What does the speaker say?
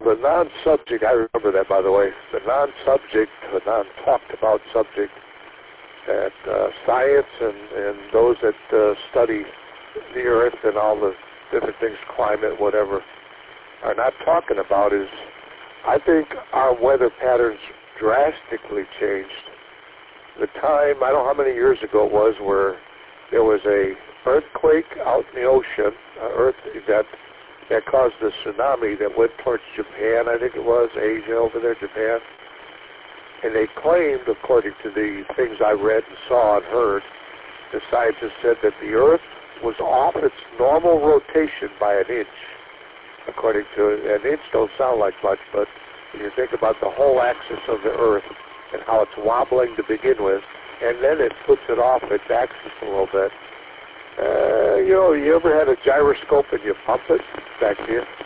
the non-subject, I remember that, by the way, the non-subject, the non-talked about subject that science and those that study the Earth and all the different things, climate, whatever, are not talking about is, I think our weather patterns drastically changed. The time, I don't know how many years ago it was, where there was a earthquake out in the ocean, an earth event, that caused a tsunami that went towards Japan, I think it was, Asia over there, Japan. And they claimed, according to the things I read and saw and heard, the scientists said that the Earth was off its normal rotation by an inch. According to an inch don't sound like much, but when you think about the whole axis of the Earth and how it's wobbling to begin with, and then it puts it off its axis a little bit. You ever had a gyroscope and you pump it back here?